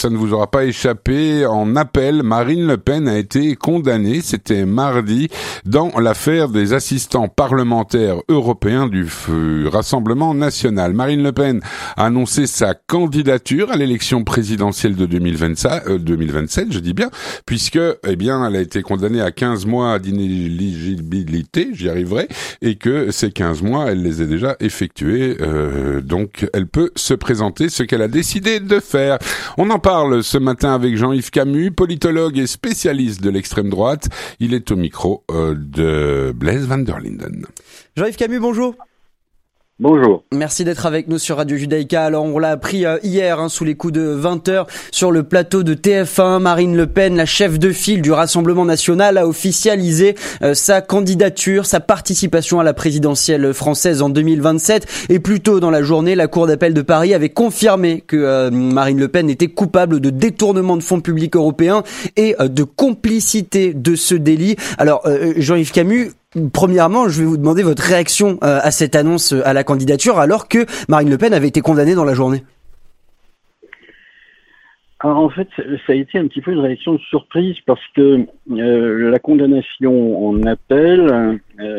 Ça ne vous aura pas échappé, en appel, Marine Le Pen a été condamnée, c'était mardi, dans l'affaire des assistants parlementaires européens du Rassemblement national. Marine Le Pen a annoncé sa candidature à l'élection présidentielle de 2027, je dis bien, puisque, elle a été condamnée à 15 mois d'inéligibilité, j'y arriverai, et que ces 15 mois, elle les a déjà effectués, donc elle peut se présenter, ce qu'elle a décidé de faire. On en parle ce matin avec Jean-Yves Camus, politologue et spécialiste de l'extrême droite. Il est au micro de Blaise van der Linden. Jean-Yves Camus, bonjour. Bonjour. Merci d'être avec nous sur Radio Judaïka. Alors, on l'a appris hier, sous les coups de 20h, sur le plateau de TF1. Marine Le Pen, la chef de file du Rassemblement national, a officialisé sa candidature, sa participation à la présidentielle française en 2027. Et plus tôt dans la journée, la Cour d'appel de Paris avait confirmé que Marine Le Pen était coupable de détournement de fonds publics européens et de complicité de ce délit. Alors, Jean-Yves Camus, premièrement, je vais vous demander votre réaction à cette annonce à la candidature, alors que Marine Le Pen avait été condamnée dans la journée. Alors en fait, ça a été un petit peu une réaction de surprise parce que la condamnation en appel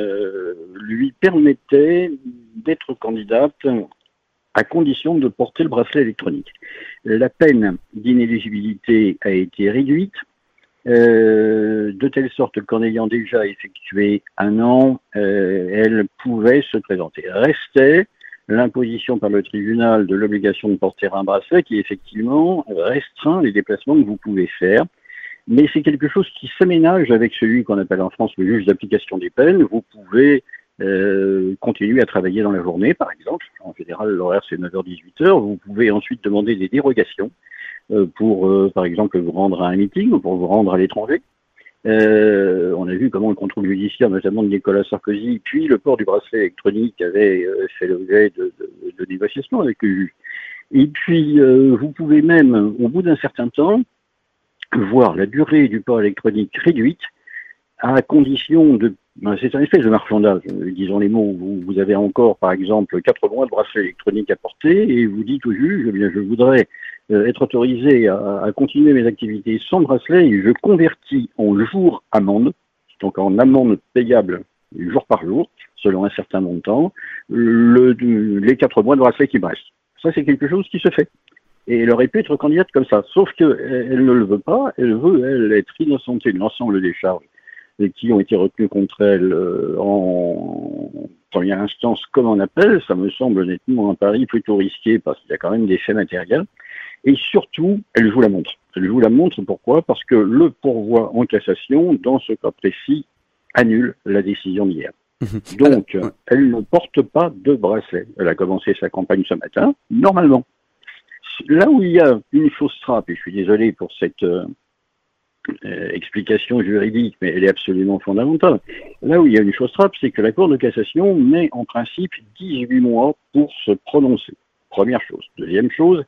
lui permettait d'être candidate à condition de porter le bracelet électronique. La peine d'inéligibilité a été réduite. De telle sorte qu'en ayant déjà effectué 1 an, elle pouvait se présenter. Restait l'imposition par le tribunal de l'obligation de porter un bracelet qui effectivement restreint les déplacements que vous pouvez faire. Mais c'est quelque chose qui s'aménage avec celui qu'on appelle en France le juge d'application des peines. Vous pouvez continuer à travailler dans la journée, par exemple. En général, l'horaire c'est 9h-18h. Vous pouvez ensuite demander des dérogations pour, par exemple, vous rendre à un meeting ou pour vous rendre à l'étranger. On a vu comment le contrôle judiciaire, notamment de Nicolas Sarkozy, puis le port du bracelet électronique avait fait l'objet de négociations avec le juge. Et puis, vous pouvez même, au bout d'un certain temps, voir la durée du port électronique réduite à condition de... c'est un espèce de marchandage, disons les mots. Vous avez encore, par exemple, 4 mois de bracelet électronique à porter et vous dites au juge, eh bien, je voudrais être autorisé à continuer mes activités sans bracelet et je convertis en jours amende, donc en amende payable jour par jour, selon un certain montant, les 4 mois de bracelet qui me restent. Ça, c'est quelque chose qui se fait. Et elle aurait pu être candidate comme ça, sauf qu'elle ne le veut pas, elle veut, elle, être innocentée de l'ensemble des charges qui ont été retenues contre elle en première instance comme en appel. Ça me semble honnêtement un pari plutôt risqué parce qu'il y a quand même des faits matériels. Et surtout, elle joue la montre. Elle joue la montre, pourquoi ? Parce que le pourvoi en cassation, dans ce cas précis, annule la décision d'hier. Donc, elle ne porte pas de bracelet. Elle a commencé sa campagne ce matin, normalement. Là où il y a une fausse trappe, et je suis désolé pour cette explication juridique, mais elle est absolument fondamentale. Là où il y a une fausse trappe, c'est que la Cour de cassation met en principe 18 mois pour se prononcer. Première chose. Deuxième chose,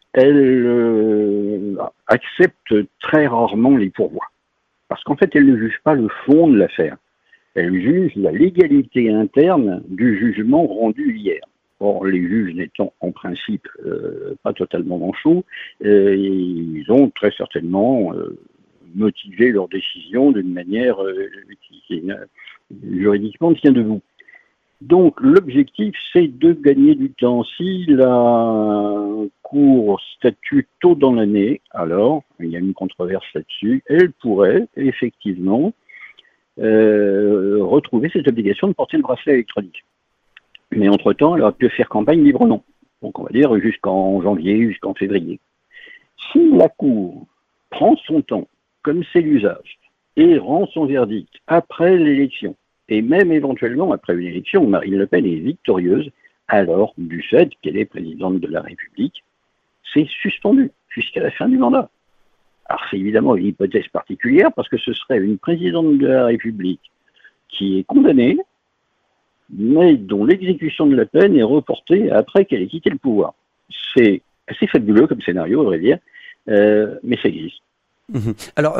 elle accepte très rarement les pourvois. Parce qu'en fait, elle ne juge pas le fond de l'affaire. Elle juge la légalité interne du jugement rendu hier. Or, les juges n'étant en principe pas totalement manchots, ils ont très certainement motivé leur décision d'une manière qui juridiquement tient debout. Donc, l'objectif, c'est de gagner du temps. Si la Cour statue tôt dans l'année, alors, il y a une controverse là-dessus, elle pourrait effectivement retrouver cette obligation de porter le bracelet électronique. Mais entre-temps, elle aurait pu faire campagne librement. Donc, on va dire jusqu'en janvier, jusqu'en février. Si la Cour prend son temps, comme c'est l'usage, et rend son verdict après l'élection, et même éventuellement après une élection où Marine Le Pen est victorieuse, alors, du fait qu'elle est présidente de la République, c'est suspendu jusqu'à la fin du mandat. Alors, c'est évidemment une hypothèse particulière, parce que ce serait une présidente de la République qui est condamnée, mais dont l'exécution de la peine est reportée après qu'elle ait quitté le pouvoir. C'est assez fabuleux comme scénario, à vrai dire, mais ça existe. Alors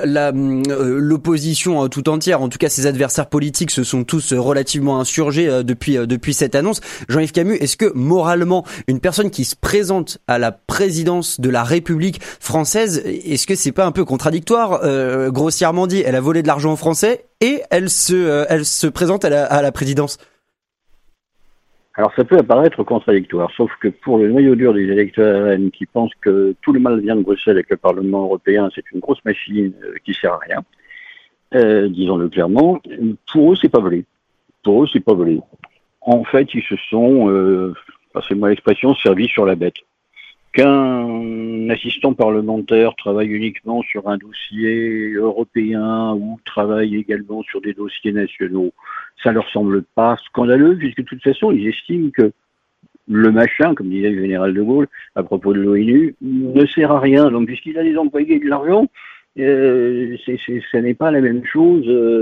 l'opposition tout entière, en tout cas ses adversaires politiques, se sont tous relativement insurgés depuis cette annonce. Jean-Yves Camus, est-ce que moralement une personne qui se présente à la présidence de la République française, est-ce que c'est pas un peu contradictoire, grossièrement dit, elle a volé de l'argent aux Français et elle se présente à la présidence? Alors ça peut apparaître contradictoire, sauf que pour le noyau dur des électeurs RN qui pensent que tout le mal vient de Bruxelles et que le Parlement européen c'est une grosse machine qui sert à rien, disons-le clairement, pour eux c'est pas volé. Pour eux c'est pas volé. En fait ils se sont, passez-moi l'expression, servis sur la bête. Qu'un assistant parlementaire travaille uniquement sur un dossier européen ou travaille également sur des dossiers nationaux, ça leur semble pas scandaleux, puisque de toute façon, ils estiment que le machin, comme disait le général de Gaulle à propos de l'ONU, ne sert à rien. Donc, puisqu'il a des employés et de l'argent, ce n'est pas la même chose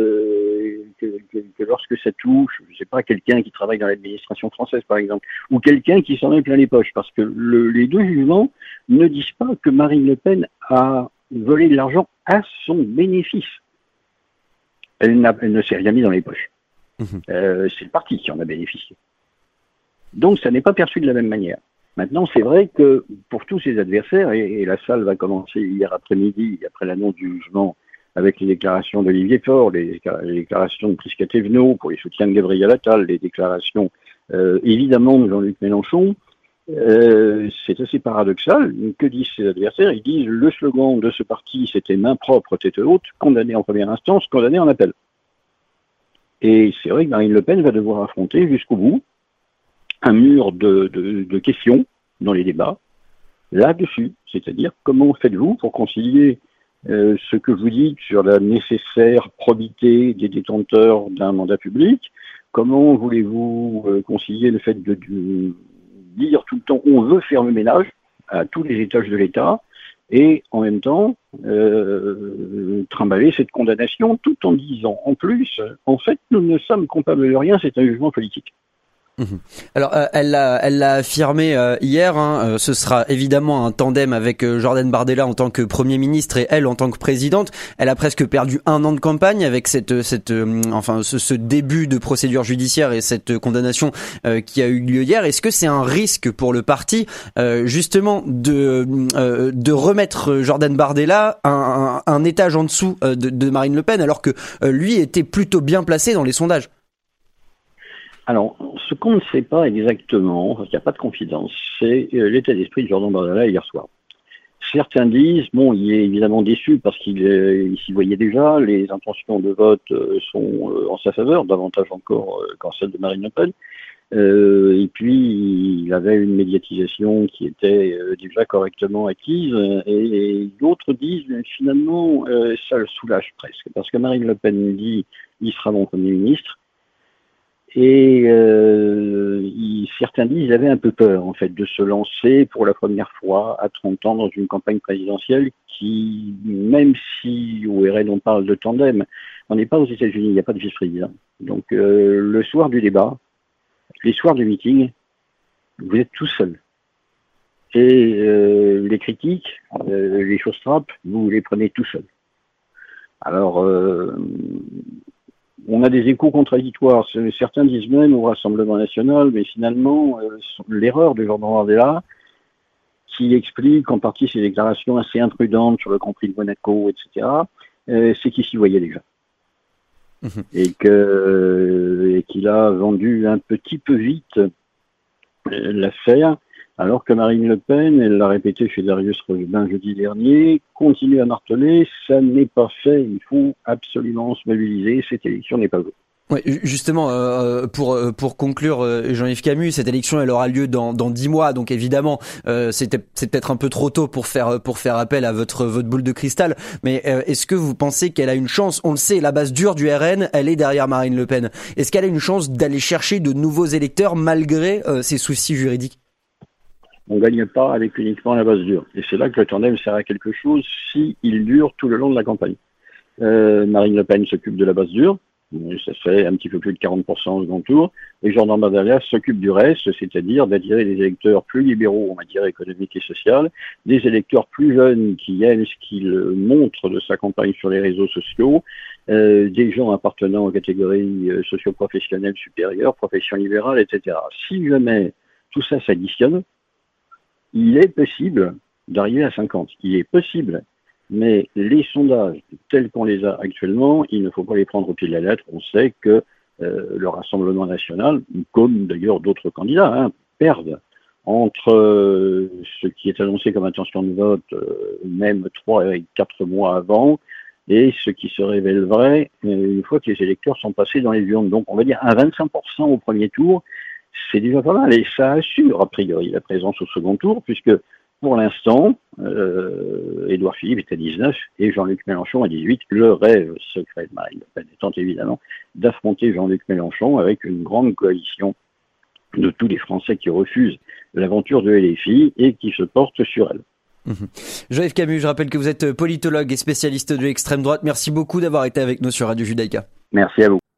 que lorsque ça touche, je sais pas, quelqu'un qui travaille dans l'administration française, par exemple, ou quelqu'un qui s'en met plein les poches, parce que les deux jugements ne disent pas que Marine Le Pen a volé de l'argent à son bénéfice. Elle ne s'est rien mis dans les poches. C'est le parti qui en a bénéficié. Donc ça n'est pas perçu de la même manière. Maintenant, c'est vrai que pour tous ses adversaires, et la salle va commencer hier après-midi, après l'annonce du jugement, avec les déclarations d'Olivier Faure, les déclarations de Prisca Thévenot pour les soutiens de Gabriel Attal, les déclarations évidemment de Jean-Luc Mélenchon, c'est assez paradoxal. Que disent ses adversaires? Ils disent le slogan de ce parti, c'était main propre, tête haute, condamné en première instance, condamné en appel. Et c'est vrai que Marine Le Pen va devoir affronter jusqu'au bout un mur de questions dans les débats là-dessus. C'est-à-dire, comment faites-vous pour concilier ce que vous dites sur la nécessaire probité des détenteurs d'un mandat public? Comment voulez-vous concilier le fait de dire tout le temps on veut faire le ménage à tous les étages de l'État et en même temps trimballer cette condamnation tout en disant en plus, en fait, nous ne sommes coupables de rien, c'est un jugement politique. Alors elle l'a affirmé hier, ce sera évidemment un tandem avec Jordan Bardella en tant que Premier ministre et elle en tant que présidente. Elle a presque perdu 1 an de campagne avec ce début de procédure judiciaire et cette condamnation qui a eu lieu hier. Est-ce que c'est un risque pour le parti justement de remettre Jordan Bardella un étage en dessous de Marine Le Pen alors que lui était plutôt bien placé dans les sondages? Alors, ce qu'on ne sait pas exactement, parce qu'il n'y a pas de confidence, c'est l'état d'esprit de Jordan Bardella hier soir. Certains disent, bon, il est évidemment déçu parce qu'il s'y voyait déjà, les intentions de vote sont en sa faveur, davantage encore qu'en celle de Marine Le Pen. Et puis, il avait une médiatisation qui était déjà correctement acquise, et d'autres disent, finalement, ça le soulage presque, parce que Marine Le Pen dit, il sera mon Premier ministre. Et certains disent qu'ils avaient un peu peur, en fait, de se lancer pour la première fois à 30 ans dans une campagne présidentielle qui, même si au RN on parle de tandem, on n'est pas aux États-Unis, il n'y a pas de vice-président. Donc le soir du débat, les soirs du meeting, vous êtes tout seul. Et les critiques, les choses trappes, vous les prenez tout seul. Alors, on a des échos contradictoires. Certains disent même au Rassemblement national, mais finalement, l'erreur de Jordan Bardella, qui explique en partie ses déclarations assez imprudentes sur le Grand Prix de Monaco, etc., c'est qu'il s'y voyait déjà. Et qu'il a vendu un petit peu vite l'affaire, alors que Marine Le Pen, elle l'a répété chez Darius Rojbin jeudi dernier, continue à marteler, ça n'est pas fait, il faut absolument se mobiliser, cette élection n'est pas vraie. Ouais, justement, pour conclure, Jean-Yves Camus, cette élection, elle aura lieu dans 10 mois, donc évidemment, c'est peut-être un peu trop tôt pour faire appel à votre boule de cristal. Mais est-ce que vous pensez qu'elle a une chance? On le sait, la base dure du RN, elle est derrière Marine Le Pen. Est-ce qu'elle a une chance d'aller chercher de nouveaux électeurs malgré ses soucis juridiques? On ne gagne pas avec uniquement la base dure. Et c'est là que le tandem sert à quelque chose si il dure tout le long de la campagne. Marine Le Pen s'occupe de la base dure, Ça serait un petit peu plus de 40% au second tour. Et Jordan Bardella s'occupe du reste, c'est-à-dire d'attirer des électeurs plus libéraux en matière économique et sociale, des électeurs plus jeunes qui aiment ce qu'il montre de sa campagne sur les réseaux sociaux, des gens appartenant aux catégories socio-professionnelles supérieures, profession libérale, etc. Si jamais tout ça s'additionne, il est possible d'arriver à 50. Il est possible. Mais les sondages tels qu'on les a actuellement, il ne faut pas les prendre au pied de la lettre. On sait que le Rassemblement national, comme d'ailleurs d'autres candidats, perdent entre ce qui est annoncé comme intention de vote même 3 et 4 mois avant et ce qui se révèle vrai une fois que les électeurs sont passés dans les urnes. Donc on va dire un 25% au premier tour, c'est déjà pas mal. Et ça assure a priori la présence au second tour, puisque pour l'instant, Édouard Philippe est à 19 et Jean-Luc Mélenchon à 18. Le rêve secret de Marine Le Pen étant évidemment d'affronter Jean-Luc Mélenchon avec une grande coalition de tous les Français qui refusent l'aventure de LFI et qui se portent sur elle. Jean-Yves Camus, je rappelle que vous êtes politologue et spécialiste de l'extrême droite. Merci beaucoup d'avoir été avec nous sur Radio Judaïka. Merci à vous.